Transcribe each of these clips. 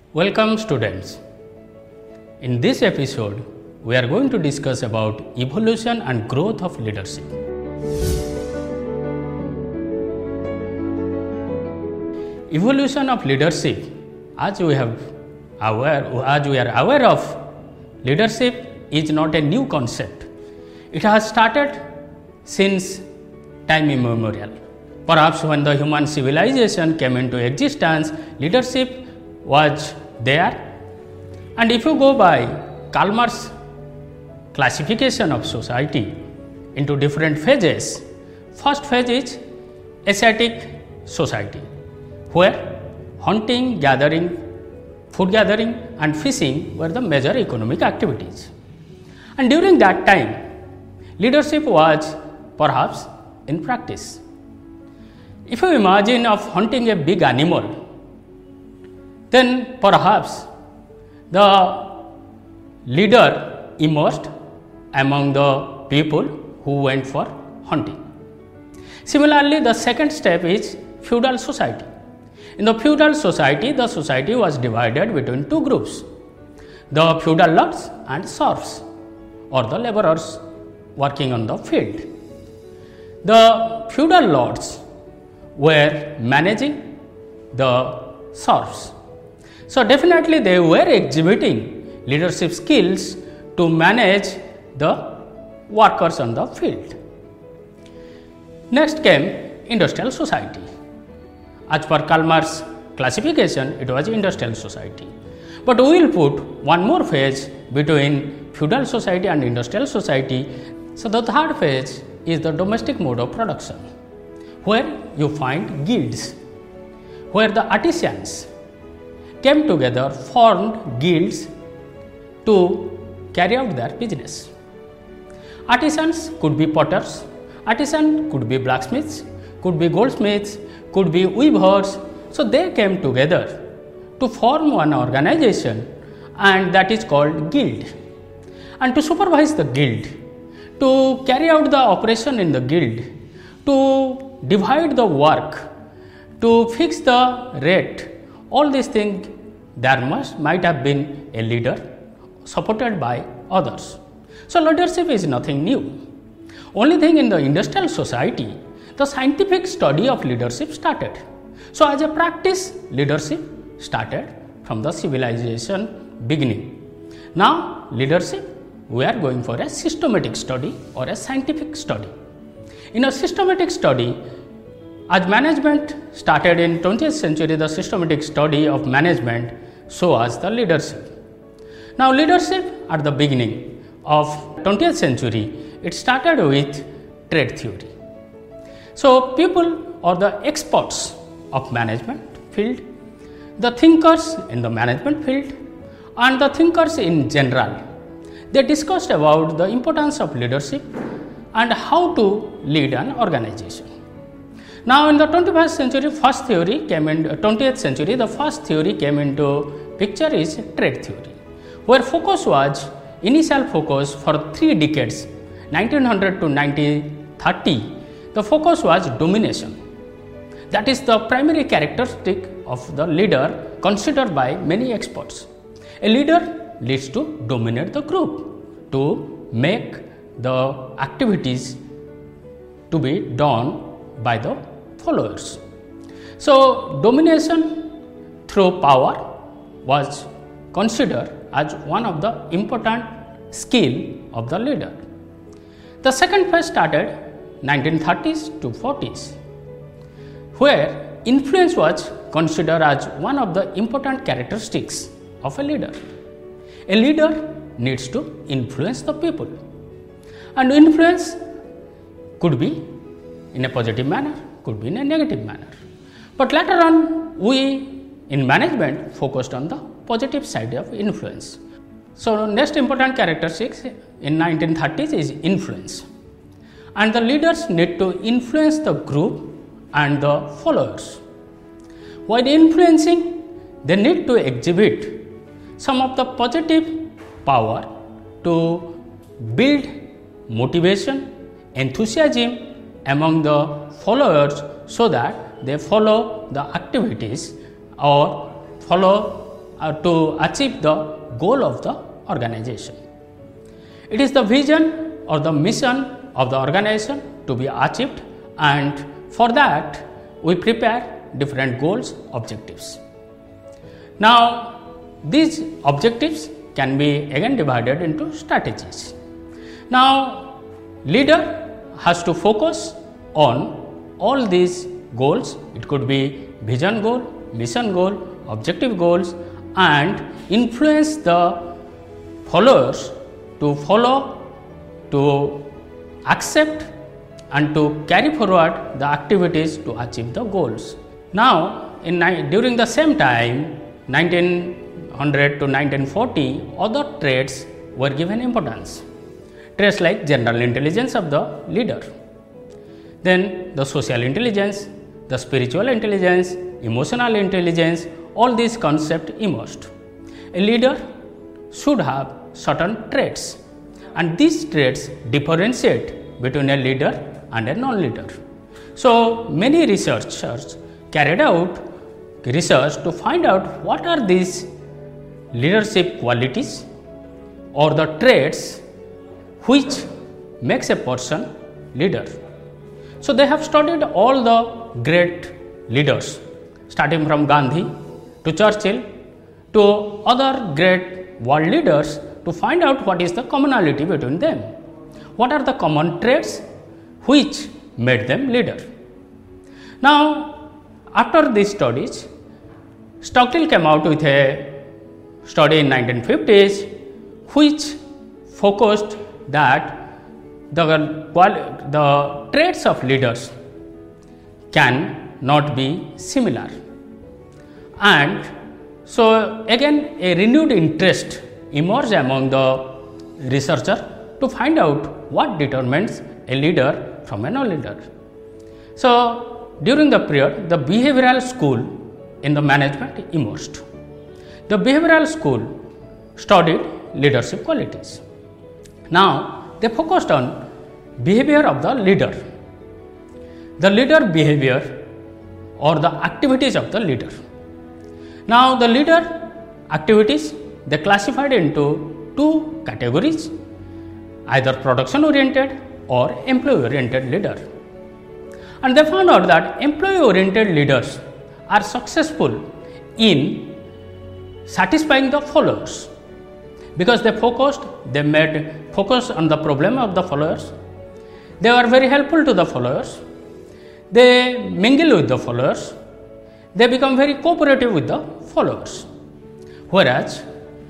Welcome students. In this episode, we are going to discuss about evolution and growth of leadership. Evolution of leadership, as we are aware of, leadership is not a new concept. It has started since time immemorial. Perhaps when the human civilization came into existence, leadership was there. And if you go by Karl Marx's classification of society into different phases, first phase is ascetic society, where hunting, gathering, food gathering and fishing were the major economic activities. And during that time, leadership was perhaps in practice. If you imagine of hunting a big animal, then perhaps the leader emerged among the people who went for hunting. Similarly, the second step is feudal society. In the feudal society, the society was divided between two groups, the feudal lords and serfs, or the laborers working on the field. The feudal lords were managing the serfs. So definitely they were exhibiting leadership skills to manage the workers on the field. Next came industrial society. As per Karl Marx's classification, it was industrial society. But we will put one more phase between feudal society and industrial society. So the third phase is the domestic mode of production, where you find guilds, where the artisans came together, formed guilds to carry out their business. Artisans could be potters, artisans could be blacksmiths, could be goldsmiths, could be weavers. So they came together to form one organization, and that is called guild. And to supervise the guild, to carry out the operation in the guild, to divide the work, to fix the rate, all these things, there might have been a leader supported by others. So leadership is nothing new. Only thing, in the industrial society, the scientific study of leadership started. So as a practice, leadership started from the civilization beginning. Now leadership, we are going for a systematic study or a scientific study. In a systematic study, as management started in 20th century, the systematic study of management, so as the leadership. Now leadership at the beginning of 20th century, it started with trade theory. So people or the experts of management field, the thinkers in the management field and the thinkers in general, they discussed about the importance of leadership and how to lead an organization. Now in the 21st century, first theory came in 20th century, the first theory came into picture is trade theory, where initial focus for 3 decades, 1900 to 1930, the focus was domination. That is the primary characteristic of the leader considered by many experts. A leader leads to dominate the group, to make the activities to be done by the followers. So domination through power was considered as one of the important skill of the leader. The second phase started 1930s to 40s, where influence was considered as one of the important characteristics of a leader. A leader needs to influence the people, and influence could be in a positive manner, could be in a negative manner. But later on, we in management focused on the positive side of influence. So next important characteristics in 1930s is influence. And the leaders need to influence the group and the followers. While influencing, they need to exhibit some of the positive power to build motivation, enthusiasm among the followers, so that they follow the activities or follow to achieve the goal of the organization. It is the vision or the mission of the organization to be achieved, and for that we prepare different goals, objectives. Now these objectives can be again divided into strategies. Now leader has to focus on all these goals. It could be vision goal, mission goal, objective goals, and influence the followers to follow, to accept and to carry forward the activities to achieve the goals. Now during the same time 1900 to 1940, other traits were given importance. Traits like general intelligence of the leader, then the social intelligence, the spiritual intelligence, emotional intelligence, all these concepts emerged. A leader should have certain traits, and these traits differentiate between a leader and a non-leader. So many researchers carried out research to find out what are these leadership qualities or the traits which makes a person leader. So they have studied all the great leaders, starting from Gandhi to Churchill to other great world leaders, to find out what is the commonality between them. What are the common traits which made them leader? Now, after these studies, Stockdale came out with a study in 1950s which focused that the traits of leaders can not be similar, and so again a renewed interest emerged among the researcher to find out what determines a leader from a non-leader. So during the period, the behavioral school in the management emerged. The behavioral school studied leadership qualities. Now they focused on behavior of the leader behavior or the activities of the leader. Now the leader activities, they classified into two categories, either production oriented or employee oriented leader. And they found out that employee oriented leaders are successful in satisfying the followers, because they made focus on the problem of the followers. They were very helpful to the followers. They mingle with the followers. They become very cooperative with the followers. Whereas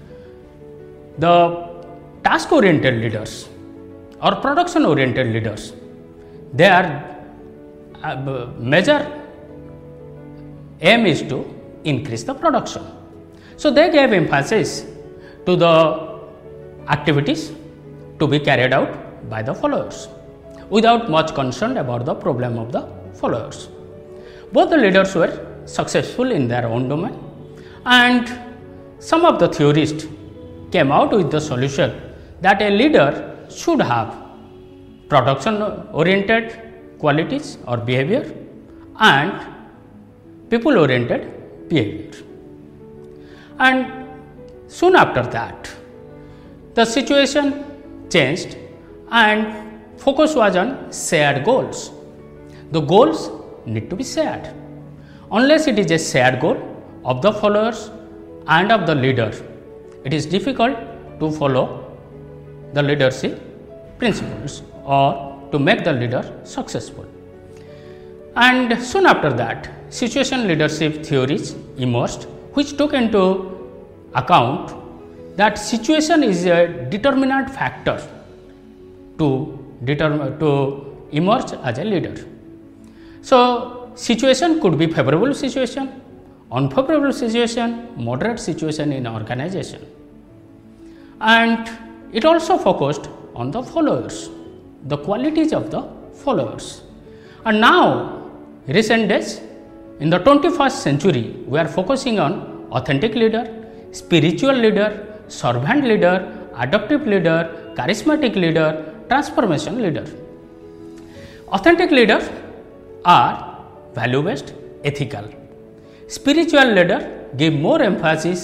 the task oriented leaders or production oriented leaders, their major aim is to increase the production. So they gave emphasis to the activities to be carried out by the followers without much concern about the problem of the followers. Both the leaders were successful in their own domain, and some of the theorists came out with the solution that a leader should have production oriented qualities or behavior and people oriented behavior. And soon after that, the situation changed and focus was on shared goals. The goals need to be shared. Unless it is a shared goal of the followers and of the leader, it is difficult to follow the leadership principles or to make the leader successful. And soon after that, situation leadership theories emerged, which took into account that situation is a determinant factor to emerge as a leader. So situation could be favorable situation, unfavorable situation, moderate situation in organization. And it also focused on the followers, the qualities of the followers. And now, recent days, in the 21st century, we are focusing on authentic leader, spiritual leader, servant leader, adaptive leader, charismatic leader, transformation leader. Authentic leaders are value based, ethical. Spiritual leader give more emphasis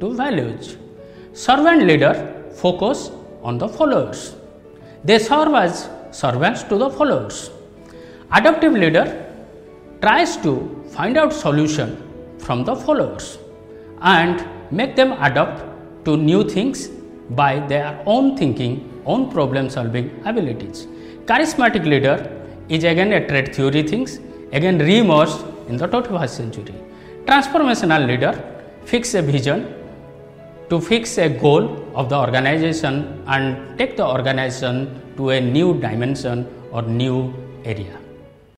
to values. Servant leader focus on the followers. They serve as servants to the followers. Adaptive leader tries to find out solution from the followers and make them adapt to new things by their own thinking, own problem solving abilities. Charismatic leader is again a trade theory things, again re-emerged in the 21st century. Transformational leader fix a vision to fix a goal of the organization and take the organization to a new dimension or new area.